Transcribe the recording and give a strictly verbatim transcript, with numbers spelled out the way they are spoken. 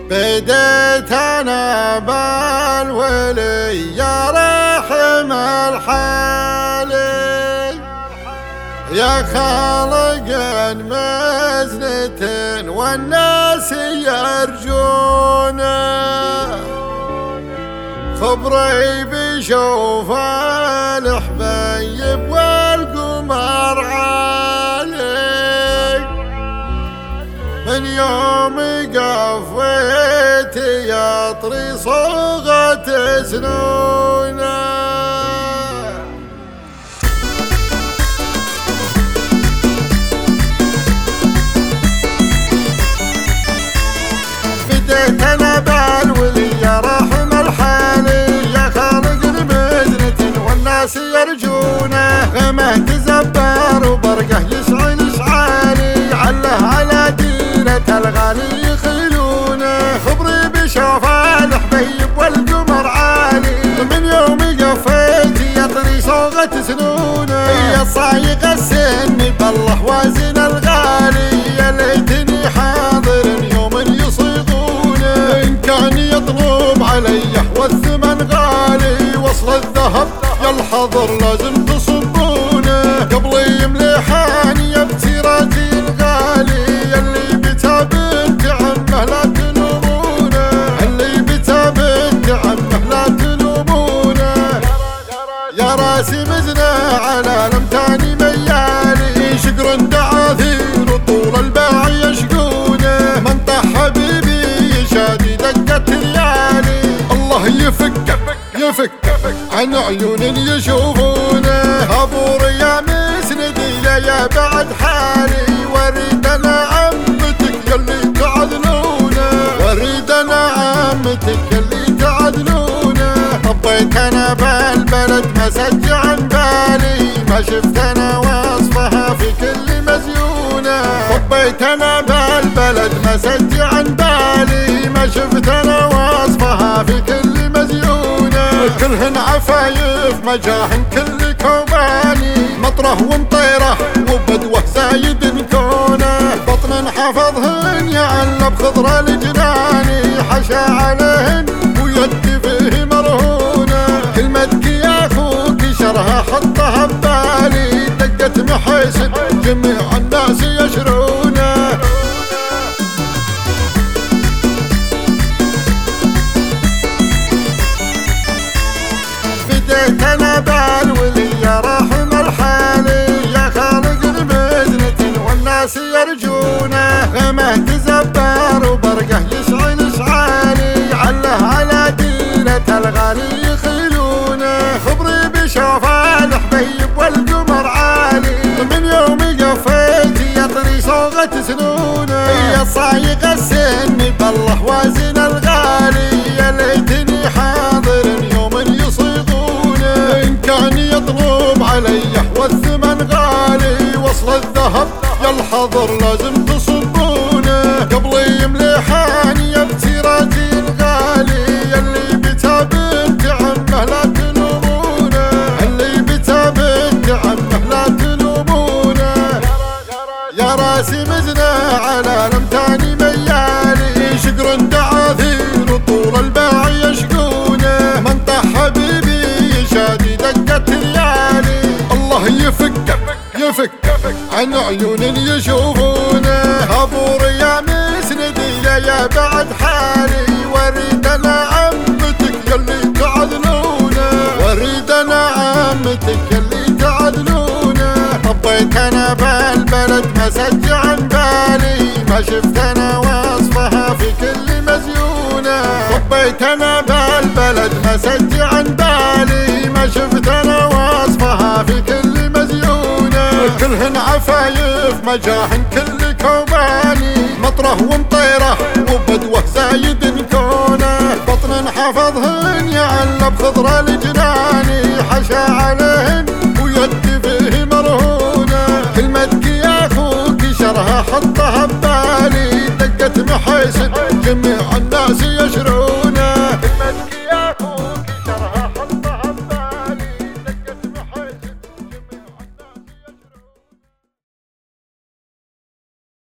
بديت انا بالولي يا رحم الحالي يا خالق مزنة والناس يرجونه خبري بشوف الحبيب والقمر عالي من يوم قفيت يطري صوغة سنونه بديت انا بالولي يا رحم الحالي يا خالق المزنة والناس يرجونه غمه تزبر وبرقه يسعل اشعالي عله على ديرة الغالي يخيلونه خبري بشوف الحبيب والقمر عالي من يوم قفيت يطري صوغة سنونه يا صايغ السن بالله وازن الغالي يا ليتني حاضر يوم يصيغونه إن كان يطلب علي والثمن غالي وصل الذهب يا الحضر لازم تصبونه قبل يملحاني يبتي راجي الغالي اللي بتا بنت عمه لا تلومونه اللي بتا بنت عمه لا تلومونه يا راسي مزنه على لمتاني ميالي شقر دعاثير وطول الباع يشقونه من طاح حبيبي يشادي دقة ريالي الله يفك يفك عن عيون يشوفونه ابو ريا مسندي يا بعد حالي وريد انا عمتك يلي تعذلونه وريد انا عمتك يلي تعذلونه طبيت انا بالبلد مسج عن بالي ما شفت انا وصفها في كل مزيونه طبيت انا بالبلد مسج عن بالي ما شفت انا وصفها في كل مزيونه كلهن عفايف مجاهن كل كوباني مطره ومطيره وبدوه زايد كونه بطن حفظهن يعلب خضره الجناني حشا عليهن ويد فيه مرهونه كلمتك يا اخوك شرها حطها ببالي دقت محيسن جميع الناس يشرونه بديت انا بالولي يا رحم الحالي يا خالق المزنة والناس يرجونه غمه تزبر وبرقه يسعل اشعالي عله على ديرة الغالي يخيلونه خبري بشوف الحبيب والقمر عالي من يوم قفيت يطري صوغة سنونه يا صايغ السن بالله وازن الغالي يا ليتني حاضر يوم يصيغونه إن كان يطلب علي والثمن غالي وصل الذهب يا الحضر لازم تصبونه قبل يملحاني يبتي راجي الغالي اللي بتا بنت عمه لا تلومونه اللي بتا بنت عمه لا تلومونه يا راسي مزنه على لمتاني ميالي شقر دعاثير وطول الباع يشقونه من طاح حبيبي يشادي دقة ريالي الله يفك يفك عن عيون يشوفونه ابو ريا مسندي يا بعد حالي وريد انا عمتك يلي تعذلونه وريد انا عمتك يلي تعذلونه طبيت انا بالبلد مسج عن بالي ما شفت انا وصفها في كل مزيونه طبيت انا بالبلد مسج عن بالي ما شفت انا وصفها في كل مزيونه كلهن عفايف مجاهن كل كوباني مطره ومطيره وبدوه زايد كونه بطن حفظهن يعلب خضره الجناني حشا عليهن ويد فيه مرهونه كلمتك يا اخوك شرها حطها ببالي دقت محيسن جميع الناس يشرون